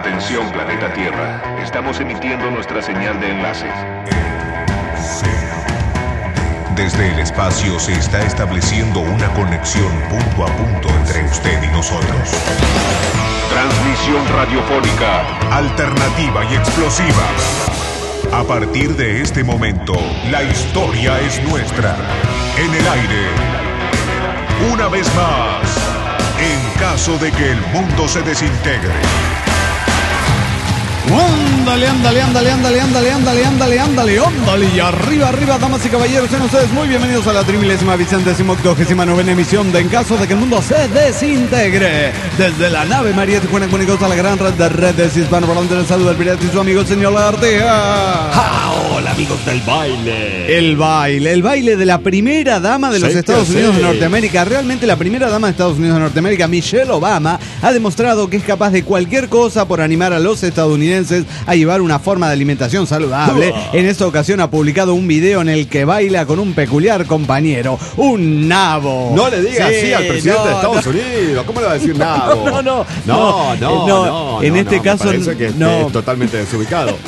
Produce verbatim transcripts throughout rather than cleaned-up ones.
Atención, planeta Tierra. Estamos emitiendo nuestra señal de enlace. Desde el espacio se está estableciendo una conexión punto a punto entre usted y nosotros. Transmisión radiofónica alternativa y explosiva. A partir de este momento, la historia es nuestra. En el aire, una vez más, en caso de que el mundo se desintegre. Ándale, ándale, ándale, ándale, ándale, ándale, ándale, ándale, ándale. Y arriba, arriba, damas y caballeros, sean ustedes muy bienvenidos a la trimilésima vicentésima octogésima novena emisión de En Caso de que el Mundo se Desintegre. Desde la nave María Tijuana Comunicados a la gran red de redes hispanoparlantes, les saluda el pirata y su amigo el señor Lagartija. Ah, hola amigos del baile. El baile, el baile de la primera dama de los Sí, Estados sí. Unidos de Norteamérica. Realmente la primera dama de Estados Unidos de Norteamérica, Michelle Obama, ha demostrado que es capaz de cualquier cosa por animar a los estadounidenses a llevar una forma de alimentación saludable. En esta ocasión ha publicado un video en el que baila con un peculiar compañero, un nabo. No le digas Sí, así al presidente no, de Estados no. Unidos. ¿Cómo le va a decir nada? No, no, no, no, no, no, no, en no, este no, caso, me parece que no. esté totalmente desubicado.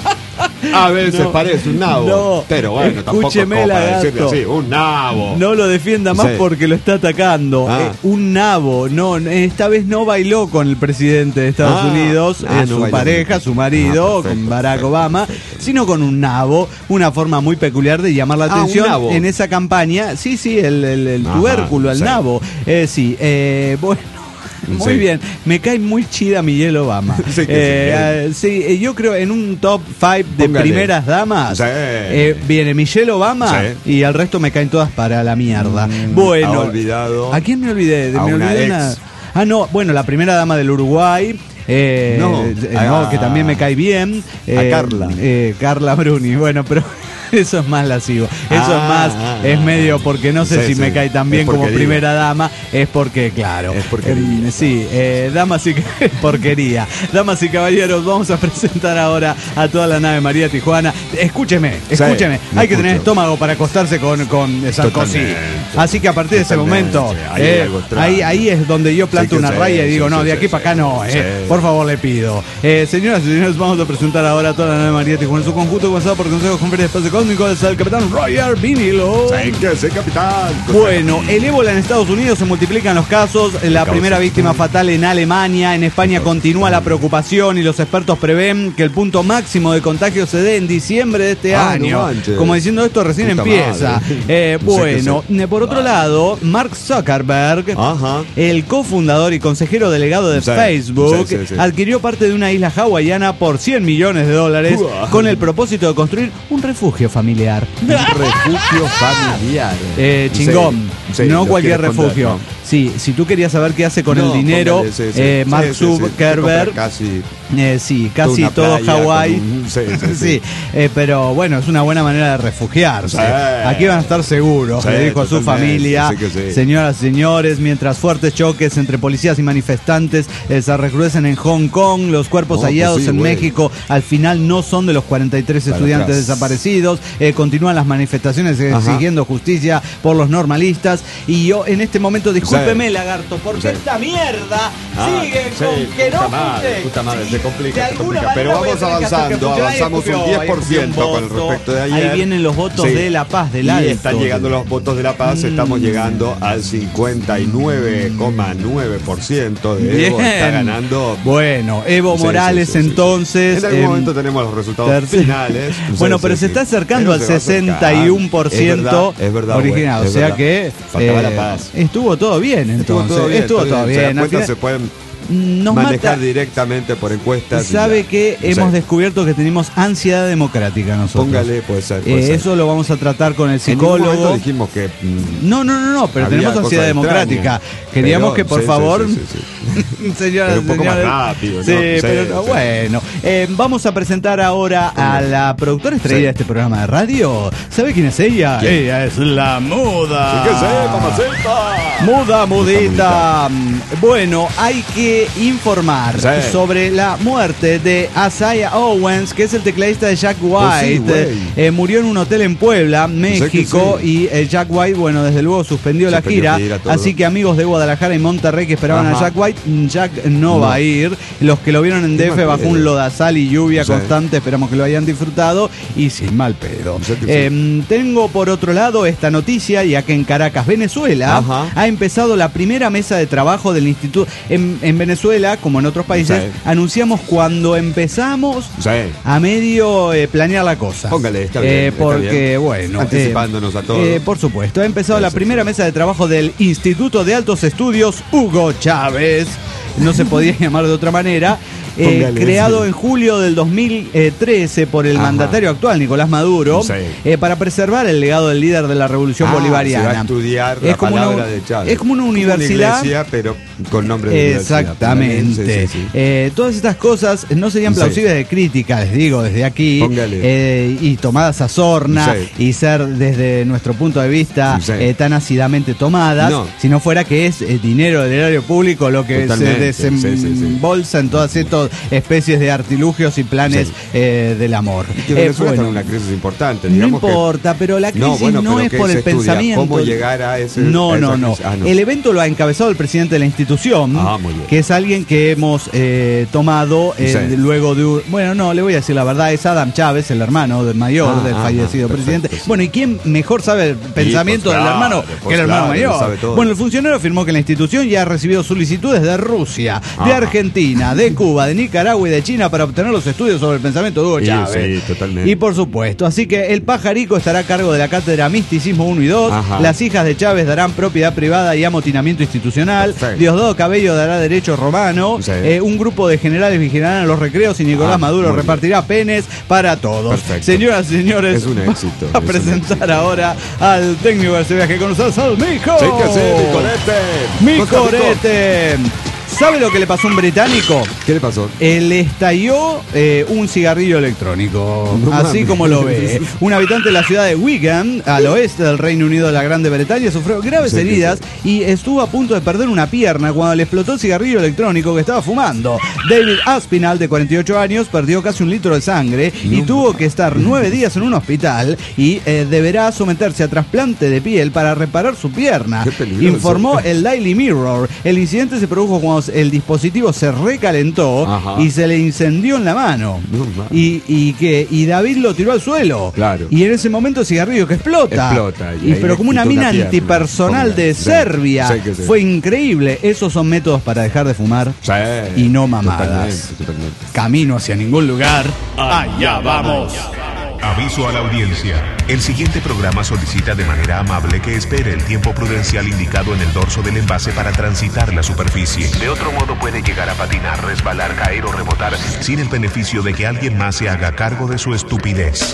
A veces No, parece un nabo, no. pero bueno, tampoco es Escúcheme, como para lagarto. decirle así, un nabo. No lo defienda más Sí. porque lo está atacando. Ah. Eh, un nabo. No, esta vez no bailó con el presidente de Estados Ah. Unidos, Ah, eh, no su bailó. pareja, su marido, Ah, perfecto, con Barack perfecto, Obama, perfecto. sino con un nabo. Una forma muy peculiar de llamar la Ah, un atención nabo. en esa campaña. Sí, sí, el, el- el Ajá, tubérculo, el sí. nabo. Eh, sí, eh, bueno. Muy Sí. bien, me cae muy chida Michelle Obama. Sí, que sí, Eh, eh, sí, eh, yo creo en un top cinco de Póngale. primeras damas Sí. eh, viene Michelle Obama Sí. y al resto me caen todas para la mierda. Mm, bueno, ha olvidado ¿a quién me olvidé? a me una olvidé ex. una- Ah, no, bueno, la primera dama del Uruguay. Eh, No. eh, A- no, que también me cae bien. Eh, Carla. eh, Carla Bruni. Bueno, pero eso es más lascivo. Eso Ah, es más, ah, es ah. medio porque no sé Sí, si sí. me cae tan Es bien como porquería. primera dama. Es porque, claro. Es porquería. eh, sí, eh, damas y porquería. Damas y caballeros, vamos a presentar ahora a toda la nave María Tijuana. Escúcheme, Sí, escúcheme. lo Hay que tener escucho. estómago para acostarse con, con Sarkozy. Totalmente. Así que a partir de ese Totalmente. momento, Ahí hay eh, algo extraño. ahí, ahí es donde yo planto Sí que una sí, raya y digo, sí, no, sí, de sí, aquí sí. para acá no, eh. Sí. Por favor, le pido. Eh, señoras y señores, vamos a presentar ahora a toda la nave María Tijuana en su conjunto, comenzado por Consejo Conferencia de Espacio Cósmico, es el capitán Roger Vinilo. Sí, que sí, capitán. Bueno, el ébola en Estados Unidos se multiplican los casos. La Causa. primera víctima fatal en Alemania. En España continúa la preocupación y los expertos prevén que el punto máximo de contagio se dé en diciembre de este Ah, año. no manches. Como diciendo esto recién Puta empieza. madre. Eh, Sí que bueno, sí. por otro Vale. lado, Mark Zuckerberg, Ajá. el cofundador y consejero delegado de Sí, Facebook, sí, sí, sí. adquirió parte de una isla hawaiana por cien millones de dólares Uah. con el propósito de construir un refugio familiar. Un refugio familiar. Eh, chingón, Sí, sí, no lo cualquier quiere esconder, refugio. ¿no? Sí, si tú querías saber qué hace con No, el dinero, póngale, sí, sí. eh, Mark Sí, sí, sí. Zuckerberg, Se compra casi eh, sí, casi una todo playa Hawái. con un- sí, sí, Sí, sí. eh, pero bueno, es una buena manera de refugiarse. Sí. Aquí van a estar seguros, Sí, le dijo a su totalmente, familia. sí que sí. Señoras y señores, mientras fuertes choques entre policías y manifestantes eh, se recrudecen en Hong Kong, los cuerpos Oh, pues hallados sí, en güey. México al final no son de los cuarenta y tres Para estudiantes atrás. desaparecidos. Eh, continúan las manifestaciones Ajá. exigiendo justicia por los normalistas. Y yo en este momento, discúlpeme, Sí. lagarto, porque Sí. esta mierda Ah, sigue sí, con que puta no madre, puse. puta madre, Sí, se complica, de se alguna complica. manera Pero voy a vamos tener que hacer que avanzando, funcione. Ahí avanzamos un escupió, diez ahí por ciento escupió un con el voto. respecto de ayer. Ahí vienen los votos Sí. de la paz, del Y alto. están llegando los votos de la paz, estamos llegando al cincuenta y nueve coma nueve por ciento de Evo, Bien. está ganando. Bueno, Evo Sí, Morales sí, sí, sí, sí. entonces. En algún em, momento tenemos los resultados tercer- finales. Bueno, Sí, pero sí, se sí. está acercando Pero al se va a acercar. sesenta y uno por ciento Es verdad, es verdad, original. güey, O es sea verdad. que Faltaba eh, la paz. estuvo todo bien Estuvo entonces. todo bien, Estuvo está todo bien. O sea, bien. las Al final- encuestas se pueden nos manejar mata- directamente por encuestas. y Sabe ya. que Sí. hemos descubierto que tenemos ansiedad democrática nosotros. Póngale, puede ser. puede Eh, ser. eso lo vamos a tratar con el En ningún momento psicólogo. dijimos que. mm, No, no, no, no, pero había tenemos ansiedad cosas democrática. extrañas. Queríamos Pero- que por sí, sí, favor, sí, sí, sí. señoras Pero un poco más señores, rápido, ¿no? Sí, Sí, pero no, sí. bueno. Eh, vamos a presentar ahora a la productora estrella Sí. de este programa de radio. ¿Sabe quién es ella? ¿Quién? Ella es la muda. Sí que sé, mamacita. Muda, mudita. Bueno, hay que que informar sí. sobre la muerte de Isaiah Owens, que es el tecladista de Jack White. Oh, sí, eh, murió en un hotel en Puebla, México, sí. y eh, Jack White, bueno, desde luego suspendió, suspendió la gira, gira así que amigos de Guadalajara y Monterrey que esperaban Ajá. a Jack White, Jack no, no va a ir. Los que lo vieron en D F bajo un lodazal y lluvia sí. constante, esperamos que lo hayan disfrutado y sin mal pedo. Sí, eh, sí. Tengo por otro lado esta noticia, ya que en Caracas, Venezuela, Ajá. ha empezado la primera mesa de trabajo del instituto. En, en Venezuela, como en otros países, sí. anunciamos cuando empezamos sí. a medio eh, planear la cosa. Póngale, está bien. Eh, porque, está bien. bueno. Anticipándonos eh, a todos. Eh, por supuesto, ha empezado sí, la sí, primera sí. mesa de trabajo del Instituto de Altos Estudios Hugo Chávez. No se podía llamar de otra manera. Eh, creado en julio del dos mil trece por el Ajá. mandatario actual, Nicolás Maduro, sí. eh, para preservar el legado del líder de la Revolución ah, Bolivariana. Se va a estudiar es la como palabra una, de Chávez. Es como una universidad. Como una iglesia, pero con nombre de Exactamente. Sí, sí, sí. Eh, todas estas cosas no serían plausibles sí. de crítica, les digo, desde aquí. Eh, y tomadas a sorna sí. y ser desde nuestro punto de vista sí. eh, tan ácidamente tomadas, no. si no fuera que es eh, dinero del erario público lo que Totalmente. se desembolsa sí, sí, sí. en todas estas especies de artilugios y planes sí. eh, del amor. Que Venezuela eh, bueno, está en una crisis importante. No importa, que... pero la crisis no, bueno, no es por el pensamiento. ¿Cómo llegar a ese? No, a no, no. Ah, no. El evento lo ha encabezado el presidente de la institución, ah, muy bien. que es alguien que hemos eh, tomado eh, sí. luego de un... Bueno, no, le voy a decir la verdad, es Adam Chávez, el hermano del mayor, ah, del ah, fallecido ah, presidente. Perfecto, sí. Bueno, ¿y quién mejor sabe el pensamiento pues, del claro, hermano pues, que el hermano claro, mayor? Bueno, el funcionario afirmó que la institución ya ha recibido solicitudes de Rusia, ah. de Argentina, de Cuba, de Nicaragua y de China para obtener los estudios sobre el pensamiento de Hugo Chávez. Sí, totalmente. Y por supuesto, así que el pajarico estará a cargo de la cátedra Misticismo uno y dos, Ajá. las hijas de Chávez darán propiedad privada y amotinamiento institucional, Perfecto. Diosdado Cabello dará derecho romano, sí. eh, un grupo de generales vigilarán los recreos y Nicolás ah, Maduro repartirá penes para todos. Perfecto. Señoras y señores, es un éxito. A presentar ahora al técnico de este viaje con nosotros, al Mico. Sí que sí, mi corete. Mi corete. ¿Sabe lo que le pasó a un británico? ¿Qué le pasó? Eh, le estalló eh, un cigarrillo electrónico, no, así mami. como lo ve. Un habitante de la ciudad de Wigan, al oeste del Reino Unido de la Gran Bretaña, sufrió graves sí, heridas sí. y estuvo a punto de perder una pierna cuando le explotó el cigarrillo electrónico que estaba fumando. David Aspinall, de cuarenta y ocho años, perdió casi un litro de sangre no. y tuvo que estar nueve días en un hospital y eh, deberá someterse a trasplante de piel para reparar su pierna. Informó el Daily Mirror. El incidente se produjo cuando el dispositivo se recalentó Ajá. y se le incendió en la mano. No, y, y que y David lo tiró al suelo. Claro. Y en ese momento el cigarrillo que explota. Explota. Y, y pero como una mina una antipersonal de sí, Serbia. Sí, sí. Fue increíble. Esos son métodos para dejar de fumar sí, y no mamadas. Totalmente, totalmente. Camino hacia ningún lugar. Allá vamos. Aviso a la audiencia. El siguiente programa solicita de manera amable que espere el tiempo prudencial indicado en el dorso del envase para transitar la superficie. De otro modo puede llegar a patinar, resbalar, caer o rebotar sin el beneficio de que alguien más se haga cargo de su estupidez.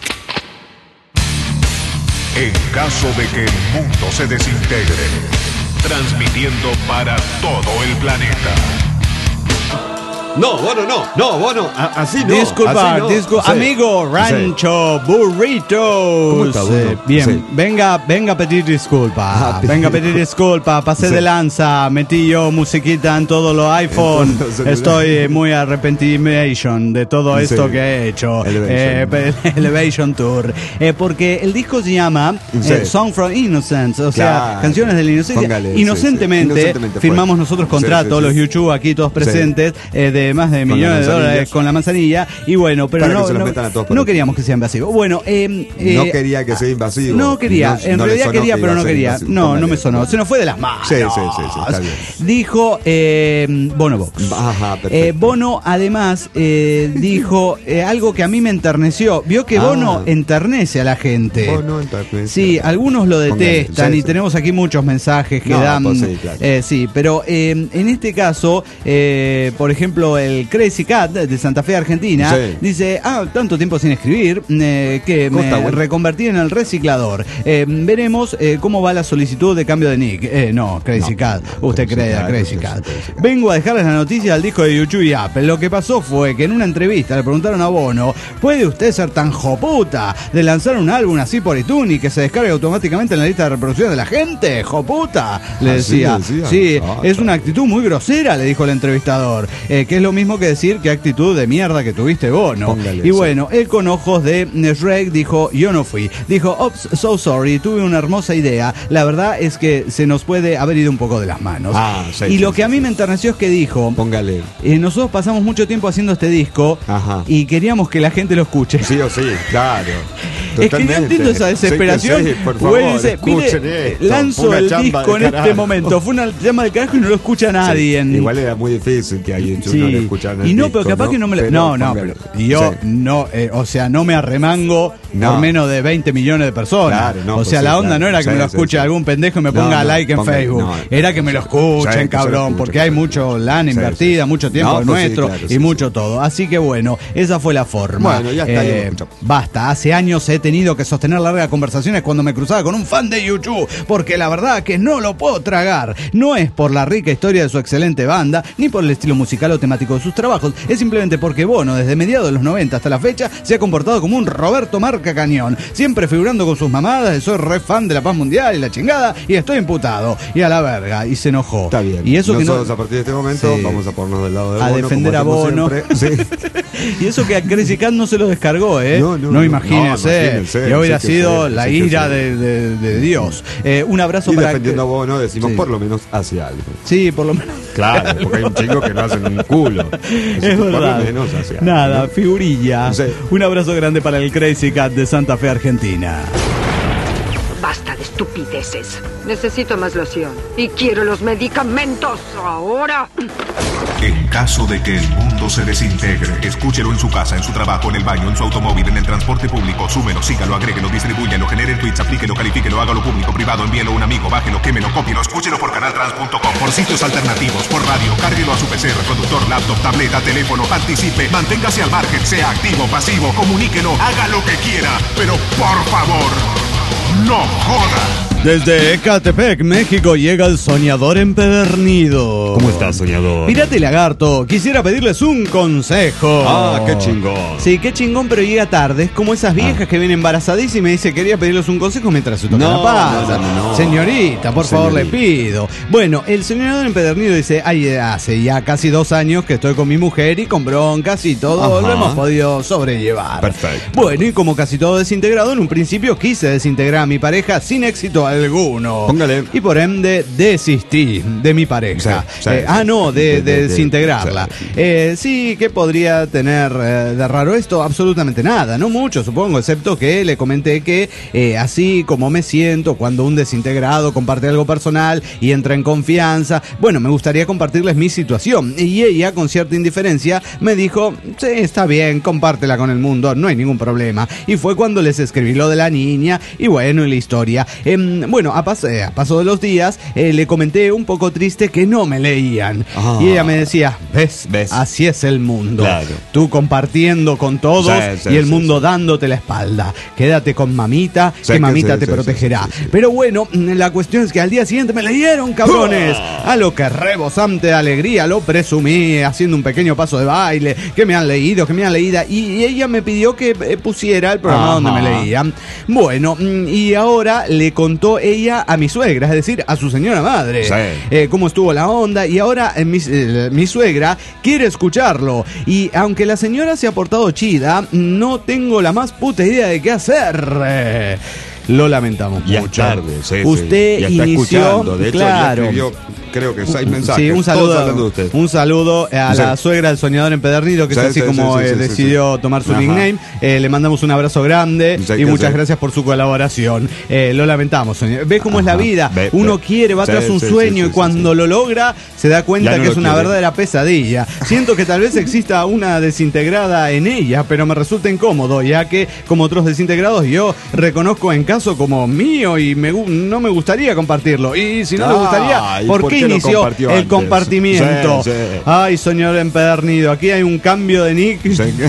En caso de que el mundo se desintegre, transmitiendo para todo el planeta. No, Bono, no, no, Bono, a, así no. Disculpa, así no. disculpa, Sí. amigo Rancho Sí. Burritos. ¿Cómo está, Bono? Eh, bien, Sí. venga, venga a pedir disculpa. Ah, venga a pedir disculpa, pasé Sí. de lanza, metí yo musiquita en todos los iPhone. Entonces, Estoy muy arrepentimation de todo Sí. esto que he hecho. Elevation. Eh, Elevation Tour. Eh, porque el disco se llama Sí. eh, Song from Innocence, o sea, Claro. canciones de la inocencia. Póngale, sí, Inocentemente, sí. Inocentemente fue. firmamos nosotros contrato, Sí, sí, sí. los YouTube aquí todos presentes, eh, de más de Con la millones de manzanilla. dólares con la manzanilla. Y bueno, pero Para que no, se los no, metan a todos por no el- queríamos que sea invasivo. Bueno, eh, eh, No quería que sea invasivo. no quería, No- en no le realidad sonó quería, que pero iba a no ser quería. invasivo. No, no Póngale. me sonó. Se nos fue de las manos. Sí, sí, sí, sí, está bien. Dijo eh, Bono Vox. Ajá, perfecto. Eh, Bono además eh, dijo eh, algo que a mí me enterneció. Vio que Ah. Bono enternece a la gente. Bono enternece. Sí, algunos lo detestan. Póngale, sí, y sí. tenemos aquí muchos mensajes que No, dan. pues sí, claro. eh, sí, pero eh, en este caso, eh, por ejemplo, amigo el Crazy Cat de Santa Fe, Argentina, Sí. dice, ah, tanto tiempo sin escribir, eh, que ¿Cómo me está, güey? reconvertí en el reciclador. Eh, veremos eh, cómo va la solicitud de cambio de nick. Eh, no, Crazy No, Cat, no, usted Crazy cree a Cat, Crazy Crazy Cat. Crazy Cat. Vengo a dejarles la noticia del disco de YouTube y Apple. Lo que pasó fue que en una entrevista le preguntaron a Bono, ¿puede usted ser tan joputa de lanzar un álbum así por iTunes y que se descargue automáticamente en la lista de reproducción de la gente? ¡Joputa! Le ¿Ah, sí, decía. le decía? Sí, Ah, es está una bien. actitud muy grosera, le dijo el entrevistador. Eh, que es lo mismo que decir qué actitud de mierda que tuviste Bono. Póngale Y eso. bueno, él con ojos de Shrek dijo, yo no fui. Dijo, oops, so sorry, tuve una hermosa idea. La verdad es que se nos puede haber ido un poco de las manos. Ah, sí, y sí, lo sí, que a mí sí. me enterneció es que dijo, Póngale. eh, nosotros pasamos mucho tiempo haciendo este disco Ajá. y queríamos que la gente lo escuche. Sí o sí, claro. Es que no entiendo esa desesperación. Sí, que sí, por O favor, él dice, mire, escuchen esto. lanzo Fue una el chamba disco de en carajo. este momento. Fue una llama de carajo y no lo escucha nadie. Sí, igual era muy difícil que alguien Sí. no le escuchara. Y no, pero capaz que no me lo... No, no, pero y yo Sí. no, eh, o sea, no me arremango No. por menos de veinte millones de personas. Claro, no, o pues sea, sí, la onda claro. no era que Sí, me lo sí, escuche sí. algún pendejo y me No, ponga no, like en póngale, Facebook. no, era que me lo escuchen, Sí, que se lo cabrón, escuchen, porque hay claro. mucho lana Sí, invertida, sí. mucho tiempo No, pues sí, nuestro claro, y sí, mucho sí. todo. Así que bueno, esa fue la forma. Bueno, ya está, ya lo escuchamos. Basta, hace años he tenido que sostener largas conversaciones cuando me cruzaba con un fan de YouTube, porque la verdad que no lo puedo tragar. No es por la rica historia de su excelente banda, ni por el estilo musical o temático de sus trabajos, es simplemente porque Bono, desde mediados de los noventa hasta la fecha, se ha comportado como un Roberto Marca Cañón, siempre figurando con sus mamadas de soy re fan de la paz mundial y la chingada, y estoy imputado, y a la verga, y se enojó. Está bien. Y eso Nosotros que no... a partir de este momento Sí. vamos a ponernos del lado de A Bono, defender como a hacemos Bono. siempre. Sí. Y eso que a Crazy Cat no se lo descargó, ¿eh? No, no, no, imagínense. no, imagínense, Y hubiera sí que sido sí, la sí que ira sí. de, de- de Dios. Eh, un abrazo Y para... defendiendo a Bono decimos Sí. por lo menos hace algo. Sí, por lo menos. Claro, porque hay un chico que no hacen un culo. Así que Es por verdad. lo menos hace algo, Nada, ¿no? figurilla. Sí. Un abrazo grande para el Crazy Cat de Santa Fe, Argentina. Basta de estupideces. Necesito más loción. Y quiero los medicamentos ahora. En caso de que el mundo se desintegre, escúchelo en su casa, en su trabajo, en el baño, en su automóvil, en el transporte público. Súmelo, sígalo, agréguelo, distribúyelo, genere tweets, aplíquelo, califíquelo, hágalo público, privado, envíelo a un amigo, bájelo, quémelo, cópielo, escúchelo por canaltrans punto com, por sitios alternativos, por radio, cárguelo a su P C, reproductor, laptop, tableta, teléfono, participe, manténgase al margen, sea activo, pasivo, comuníquelo, haga lo que quiera, pero por favor, no joda. Desde Ecatepec, México, llega el soñador empedernido. ¿Cómo estás, soñador? Pirata y Lagarto, quisiera pedirles un consejo. Ah, qué chingón. Sí, qué chingón, pero llega tarde. Es como esas viejas que vienen embarazadísimas y me dice, quería pedirles un consejo mientras se toca No, la pata. no, no, no. Señorita, por favor, le Señorita. pido. Bueno, el soñador empedernido dice, ay, hace ya casi dos años que estoy con mi mujer y con broncas y todo Ajá. lo hemos podido sobrellevar. Perfecto. Bueno, y como casi todo desintegrado, en un principio quise desintegrar a mi pareja sin éxito alguno. Póngale. Y por ende desistí de mi pareja. Sí, sí, Eh, sí. ah, no, de, De- de de- de- desintegrarla. sí. Eh, sí, ¿qué podría tener eh, de raro esto? Absolutamente nada, no mucho, supongo, excepto que le comenté que eh, así como me siento cuando un desintegrado comparte algo personal y entra en confianza, bueno, me gustaría compartirles mi situación. Y ella, con cierta indiferencia, me dijo, sí, está bien, compártela con el mundo, no hay ningún problema. Y fue cuando les escribí lo de la niña y bueno, y la historia. Em, bueno, a, pas eh, a paso de los días, eh, le comenté un poco triste que no me leían. Ah. Y ella me decía, ¿ves? ¿Ves? Así es el mundo. Claro. Tú compartiendo con todos Sí, sí, y el sí, mundo sí. dándote la espalda. Quédate con mamita, Sí, que que mamita sí, te sí, protegerá. sí, sí, sí. Pero bueno, la cuestión es que al día siguiente me leyeron, cabrones. Ah. A lo que rebosante de alegría lo presumí, haciendo un pequeño paso de baile, que me han leído, que me han leído. Y ella me pidió que eh, pusiera el programa Ajá. donde me leían. Bueno, mm, y ahora le contó ella a mi suegra, es decir, a su señora madre, Sí. eh, cómo estuvo la onda. Y ahora eh, mi, eh, mi suegra quiere escucharlo. Y aunque la señora se ha portado chida, no tengo la más puta idea de qué hacer. Eh, Lo lamentamos Ya es mucho. tarde, sí, sí. Usted Ya está inició, escuchando. De hecho, ya claro. escribió, creo que seis mensajes. Sí, un todos saludo, hablando de usted. un saludo a Sí. la suegra del soñador empedernido, que Sí, es así sí, como sí, sí, eh, sí, sí, decidió sí. tomar su Ajá. nickname. Eh, le mandamos un abrazo grande Sí, y que muchas sí. gracias por su colaboración. Eh, lo lamentamos, señor. ¿Ves cómo es la Ajá. vida? Ve, Uno ve. quiere, va Sí, tras un sí, sueño sí, y sí, cuando sí. lo logra se da cuenta Ya no que lo es una quiere. verdadera pesadilla. Siento que tal vez exista una desintegrada en ella, pero me resulta incómodo, ya que como otros desintegrados yo reconozco en caso como mío y me, gu- no me gustaría compartirlo. Y si no le Ah, gustaría, ¿y ¿por, por qué qué lo inició compartió el antes. compartimiento. Sí, sí. Ay, señor empedernido, aquí hay un cambio de nick.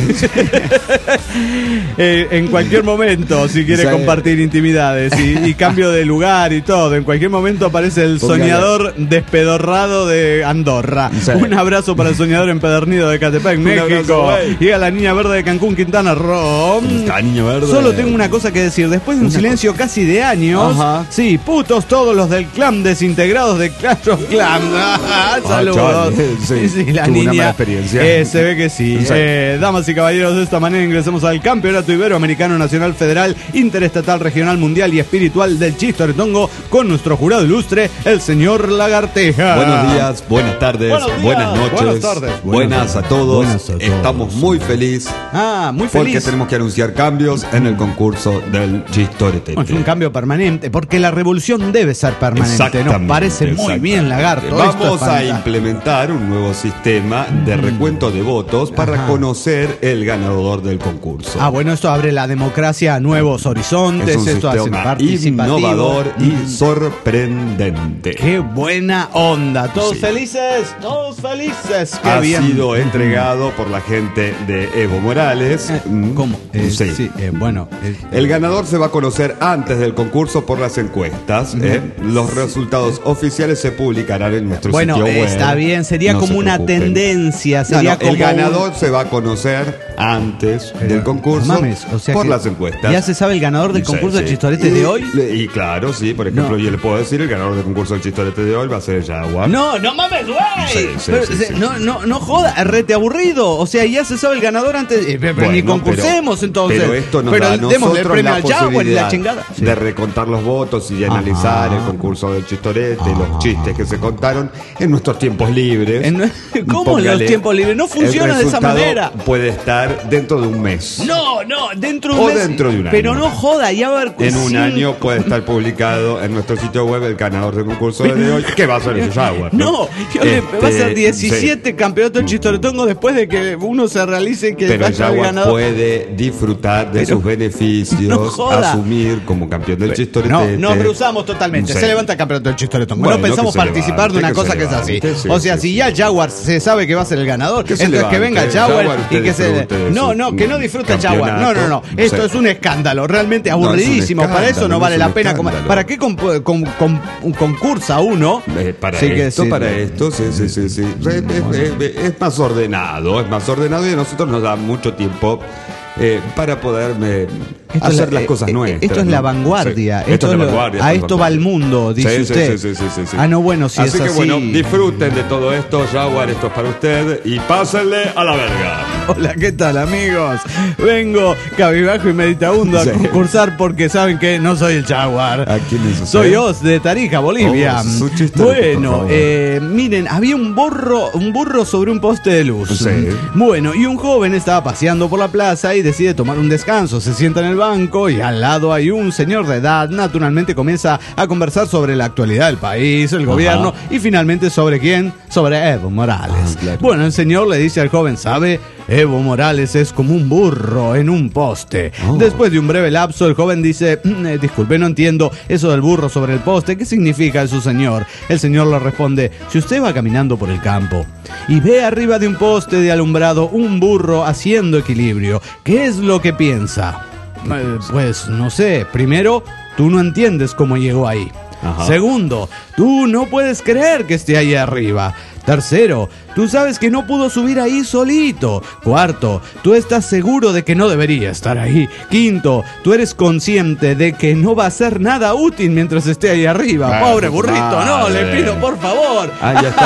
eh, en cualquier momento, si quiere Sí. compartir intimidades y, y cambio de lugar y todo, en cualquier momento aparece el Póngale. soñador despedorrado de Andorra. Sí. Un abrazo para el soñador empedernido de Catepec, México. abrazo, güey. Y a la niña verde de Cancún, Quintana Roo. Está, niño verde. Solo tengo una cosa que decir. Después de un Una silencio casi de años, Ajá. sí, putos todos los del clan desintegrados de Clash of Clans. Ah, saludos. chale, sí. Sí, sí, la Tuvo una niña. mala experiencia. Eh, se ve que sí. Sí. Eh, damas y caballeros, de esta manera ingresamos al Campeonato Iberoamericano Nacional Federal, Interestatal, Regional, Mundial y Espiritual del Chistoretongo con nuestro jurado ilustre, el señor Lagarteja. Buenos días, buenas tardes, Buenos días, buenas noches, buenas tardes. buenas a todos. Buenas a todos. Estamos muy felices Ah, muy porque feliz. tenemos que anunciar cambios en el concurso del Chistorete. Bueno, es un cambio permanente, porque la revolución debe ser permanente. Nos Exactamente, parece muy exactamente. bien, Lagarto. Esto es Vamos a fantástico. implementar un nuevo sistema de recuento de votos para Ajá. conocer el ganador del concurso. Ah, bueno, esto abre la democracia a nuevos horizontes, es un esto hace sistema participativo. innovador y Mm. sorprendente. ¡Qué buena onda! ¿Todos Sí. felices? ¡Todos felices! ¡Qué ha bien! sido entregado por la gente de Evo Morales. Eh, Mm, ¿Cómo? Eh, sí. sí, eh, bueno. eh, El ganador se va a conocer antes del concurso por las encuestas. ¿eh? Los resultados oficiales se publicarán en nuestro bueno, sitio eh, web. está bien, sería No como se una preocupen. tendencia. No, Sería no, como el ganador un- se va a conocer antes Pero, del concurso mames, o sea por que las encuestas. ¿Ya se sabe el ganador del Sí, concurso de sí. Chistorete Y- de hoy? Y claro, sí, por ejemplo, No. yo le puedo decir el ganador del concurso del Chistorete de hoy va a ser el Jaguar. No, no mames, güey. Sí, sí, Pero, sí, se- sí. No, no, no joda, es rete aburrido. O sea, ya se sabe el ganador antes. eh, pero Bueno, ni concursemos pero- entonces. Pero esto nos Pero da a démosle el nosotros premio la al Jaguar y la posibilidad chingada. Sí. de recontar los votos y de Ajá. analizar el concurso del Chistorete, los chistes que se contaron en nuestros tiempos libres. En- ¿Cómo Póngale, los tiempos libres? No funciona el de esa resultado manera. Puede estar dentro de un mes. No, no, dentro de O un mes. dentro de un Pero año. no joda, ya va a haber. En un sí. año puede estar publicado en nuestro sitio web el ganador del concurso de hoy, que va a ser el Jaguar. No, yo le- Este, va a ser diecisiete sí. campeonatos del Chistoretongo después de que uno se realice que Pero el vaya el Jaguar ganador. puede disfrutar de Pero- sus beneficios, no joda. asumir como campeón del No, Chistorete. nos rehusamos totalmente. Sí. Se levanta el campeonato del Chistoretongo. Bueno, no pensamos que se participar de levante, una que cosa se que es así. levante, sí, o sea, sí, si sí. ya el Jaguar se sabe que va a ser el ganador, Que se entonces que levante. venga el El Jaguar, Jaguar, y que usted se. disfrute de No, su no, que no disfrute el Jaguar. No, campeonato. no, no. Esto Sí. es un escándalo, realmente No, es un aburridísimo. Para eso escándalo, no no vale es la un pena. com- escándalo. ¿Para qué comp- com- com- un concursa uno? Eh, para Sí, que esto, sí. para esto, sí, sí, sí, sí. Es, es- es- es más ordenado, es más ordenado y a nosotros nos da mucho tiempo eh, para poder eh, Esto hacer es la- las cosas eh, eh, nuestras. Esto es ¿no? la vanguardia. Sí. Esto es la lo- vanguardia. A esto es esto la va el vanguardia. mundo, dice Sí, sí, usted. sí, sí, sí, sí, sí. Ah, no, bueno, si así es que así. bueno, disfruten de todo esto, Jaguar, esto es para usted y pásenle a la verga. Hola, ¿qué tal, amigos? Vengo cabibajo y meditabundo Sí. a concursar porque saben que no soy el Jaguar. ¿A quién es usted? Soy Oz de Tarija, Bolivia. Oh, su chiste, bueno, por favor. eh, miren, había un burro, un burro sobre un poste de luz. Sí. Bueno, y un joven estaba paseando por la plaza y decide tomar un descanso. Se sienta en el banco y al lado hay un señor de edad. Naturalmente comienza a conversar sobre la actualidad del país, el gobierno y finalmente sobre quién, sobre Evo Morales. Ah, claro. Bueno, el señor le dice al joven, ¿sabe? Evo Morales es como un burro en un poste. Oh. Después de un breve lapso, el joven dice, "Mm, eh, disculpe, no entiendo eso del burro sobre el poste. ¿Qué significa eso, señor? El señor le responde, si usted va caminando por el campo y ve arriba de un poste de alumbrado un burro haciendo equilibrio, ¿qué es lo que piensa? Eh, pues no sé. Primero, tú no entiendes cómo llegó ahí. Ajá. Segundo, tú no puedes creer que esté ahí arriba. Tercero, tú sabes que no pudo subir ahí solito. Cuarto, tú estás seguro de que no debería estar ahí. Quinto, tú eres consciente de que no va a hacer nada útil mientras esté ahí arriba. Ah, Pobre burrito, no, madre. le pido por favor. Ah, ya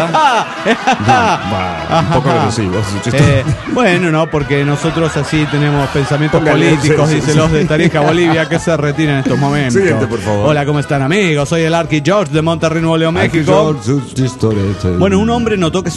está. Bah, un poco agresivo su chiste. Eh, bueno, no, porque nosotros así tenemos pensamientos Póngale, políticos, sí, sí, dice sí. los de Tarija, Bolivia, que se retiren en estos momentos. Siguiente, por favor. Hola, ¿cómo están, amigos? Soy el Arqui George de Monterrey, Nuevo León, Aquí México. son sus chistorete. Bueno, un hombre notó que su miembro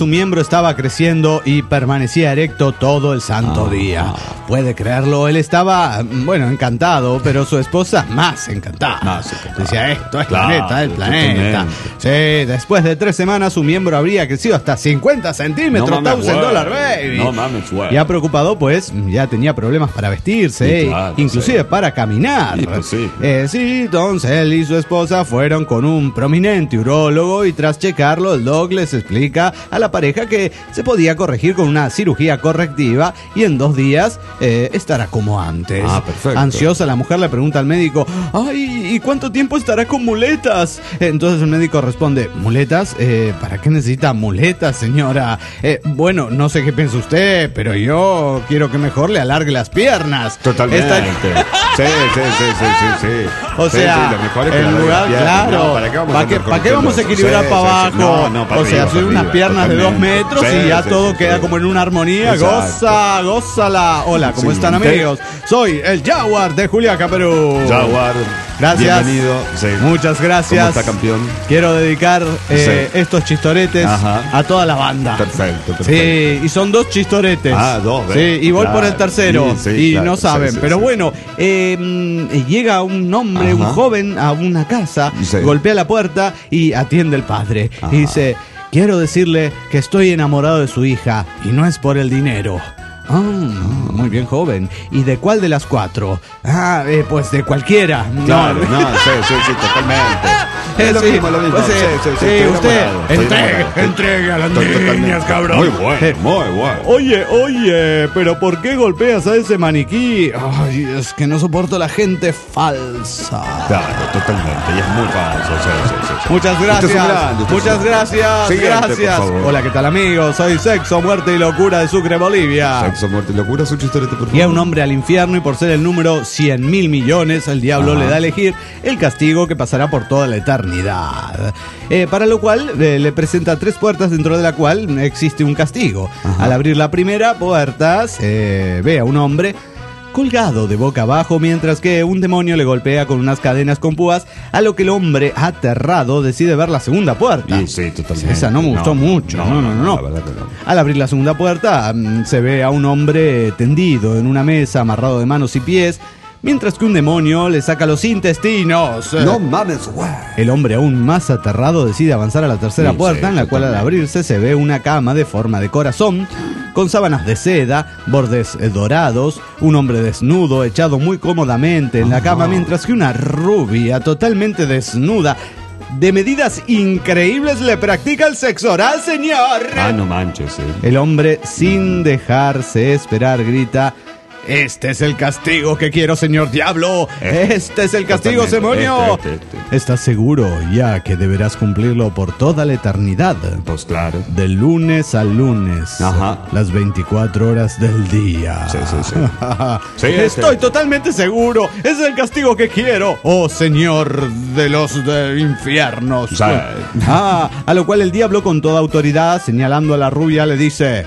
estaba creciendo y permanecía erecto todo el santo Ah. día. Puede creerlo, él estaba, bueno, encantado, pero su esposa más encantada. Más encantada. Decía, esto es Claro, planeta, el planeta. Sí, después de tres semanas su miembro habría crecido hasta cincuenta centímetros, No mames, thousand güey. dollar, baby. No mames, güey. Ya preocupado, pues, ya tenía problemas para vestirse, Sí, claro, inclusive sí. para caminar. Sí, pues sí. Eh, sí, entonces él y su esposa fueron con un prominente urólogo y tras checarlo, el doc les explica a la pareja que se podía corregir con una cirugía correctiva y en dos días eh, estará como antes. Ah, perfecto. Ansiosa, la mujer le pregunta al médico, ay, ¿y cuánto tiempo estará con muletas? Entonces el médico responde, ¿muletas? Eh, ¿Para qué necesita muletas, señora? Eh, bueno, no sé qué piensa usted, pero yo quiero que mejor le alargue las piernas. Totalmente. Está- Sí, sí, sí, sí, sí, sí. O Sí, sea, sí, lo mejor es que en la lugar, pierna. claro, No, ¿para qué vamos a ¿para qué, andar para qué vamos a corrigiendo equilibrar eso? para Sí, sí, abajo? sí. No, no, para o sea, arriba, soy para unas arriba, piernas de dos totalmente. metros Sí, y ya sí, todo sí, queda sí. como en una armonía. Exacto. Goza, gózala. Hola, ¿cómo Sí. están, amigos? Soy el Jaguar de Juliaca, Perú. Jaguar, Gracias. bienvenido. Sí. Muchas gracias. ¿Cómo está, campeón? Quiero dedicar eh, Sí. estos chistoretes Ajá. a toda la banda. Perfecto, perfecto. Sí, y son dos chistoretes. Ah, dos, Sí, ¿ves? y voy Claro. por el tercero. Sí, sí, y claro. no saben. Sí, sí, Pero sí. bueno, eh, mm, llega un hombre, un Ajá. joven, a una casa, Sí. golpea la puerta y atiende el padre. Ajá. Y dice: quiero decirle que estoy enamorado de su hija y no es por el dinero. Ah, muy bien, joven. ¿Y de cuál de las cuatro? Ah, eh, pues de cualquiera. No, Claro, no, sí, sí, sí, totalmente. Eh, Es lo sí, mismo, lo mismo. pues, Sí, eh, sí, sí, sí, estoy usted enamorado, estoy entregue, enamorado. entregue a las Totalmente. niñas, cabrón. Muy bueno, Eh, muy bueno. Oye, oye, pero ¿por qué golpeas a ese maniquí? Ay, es que no soporto la gente falsa. Claro, totalmente. Y es muy falso. Sí, sí, sí, sí. Muchas Usted gracias. es un grande, usted es Muchas un- gracias. Siguiente, por gracias. favor. Hola, ¿qué tal, amigos? Soy Sexo, Muerte y Locura de Sucre, Bolivia. Sexo, muerte y locura, su chistorete, por favor. Guía a un hombre al infierno y por ser el número cien mil millones, el diablo Ajá. le da a elegir el castigo que pasará por toda la eternidad. Eh, para lo cual eh, le presenta tres puertas dentro de la cual existe un castigo. Ajá. Al abrir la primera puerta se ve a un hombre colgado de boca abajo mientras que un demonio le golpea con unas cadenas con púas, a lo que el hombre aterrado decide ver la segunda puerta. Y sí, totalmente. Esa no me gustó No, mucho. No, no, no. no. La verdad que no. Al abrir la segunda puerta, mm, se ve a un hombre tendido en una mesa, amarrado de manos y pies, mientras que un demonio le saca los intestinos. No mames, güey. El hombre, aún más aterrado, decide avanzar a la tercera Sí, puerta, sí, en la cual al totalmente. abrirse se ve una cama de forma de corazón, con sábanas de seda, bordes eh, dorados, un hombre desnudo echado muy cómodamente en la cama, mientras que una rubia totalmente desnuda, de medidas increíbles, le practica el sexo oral, señor. Ah, no manches, sí. El hombre, sin dejarse esperar, grita: este es el castigo que quiero, señor diablo. Este, Este es el castigo, totalmente, demonio. este, este, este. ¿Estás seguro ya que deberás cumplirlo por toda la eternidad? Pues claro. De lunes a lunes. Ajá. Las veinticuatro horas del día. Sí, sí, sí. Sí, Estoy sí. totalmente seguro. Es el castigo que quiero. Oh, señor de los de infiernos. Sí. Ah, a lo cual el diablo, con toda autoridad, señalando a la rubia, le dice: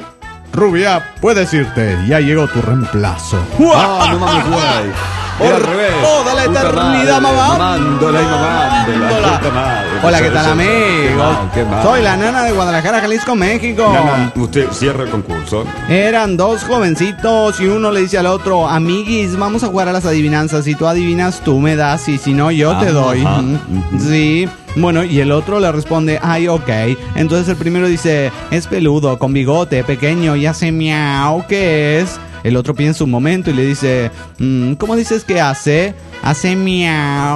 rubia, puedes irte. Ya llegó tu reemplazo. Ah, no mames, güey. Era al Por revés. toda la Puta eternidad, madre, mamá. mamándola y mamándola. Puta madre. Hola, ¿qué Sí, tal, sí, sí. amigos? Qué mal, qué mal. Soy la nana de Guadalajara, Jalisco, México. Nana, usted cierra el concurso. Eran dos jovencitos y uno le dice al otro: amiguis, vamos a jugar a las adivinanzas. Si tú adivinas, tú me das, y si no, yo te Ajá, doy. ajá. Mm, sí. Bueno, y el otro le responde: ay, ok. Entonces el primero dice: es peludo, con bigote, pequeño y hace miau. ¿Qué es? El otro piensa un momento y le dice: "Mm, ¿cómo dices que hace? Hace miau.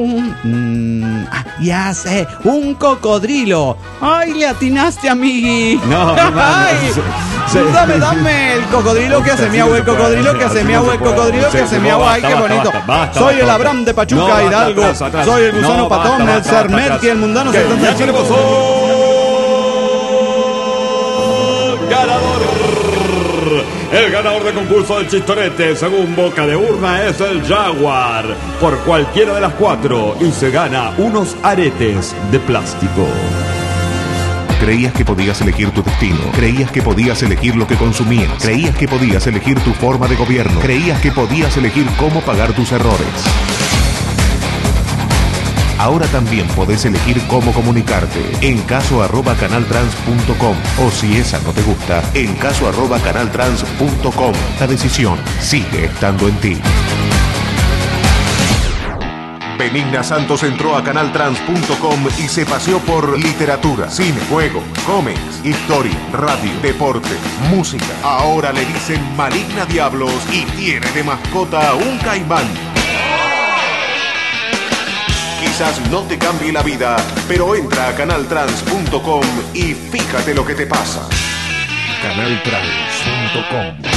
Mm, ah, y hace un cocodrilo. ¡Ay, le atinaste, amigui! No, no mames. ¡Ay! Sí. Dame, dame el cocodrilo que hace Así miau, no el se puede, cocodrilo que así hace no miau, se el puede. cocodrilo Sí, que hace sí, miau. no, ¡Ay, basta, qué basta, bonito! basta, basta, Soy el basta. Abraham de Pachuca, No, basta, Hidalgo. atrás, atrás. Soy el gusano No, basta, patón, el basta, basta, Sermerki, el mundano Que ya setenta y cinco. tenemos un ganador. El ganador del concurso del chistorete, según boca de urna, es el Jaguar. Por cualquiera de las cuatro. Y se gana unos aretes de plástico. Creías que podías elegir tu destino. Creías que podías elegir lo que consumías. Creías que podías elegir tu forma de gobierno. Creías que podías elegir cómo pagar tus errores. Ahora también podés elegir cómo comunicarte. En caso arroba canaltrans punto com o si esa no te gusta, en caso arroba canaltrans punto com. La decisión sigue estando en ti. Benigna Santos entró a canaltrans punto com y se paseó por literatura, cine, juegos, cómics, historia, radio, deporte, música. Ahora le dicen Maligna Diablos y tiene de mascota un caimán. Quizás no te cambie la vida, pero entra a canaltrans punto com y fíjate lo que te pasa. canaltrans punto com.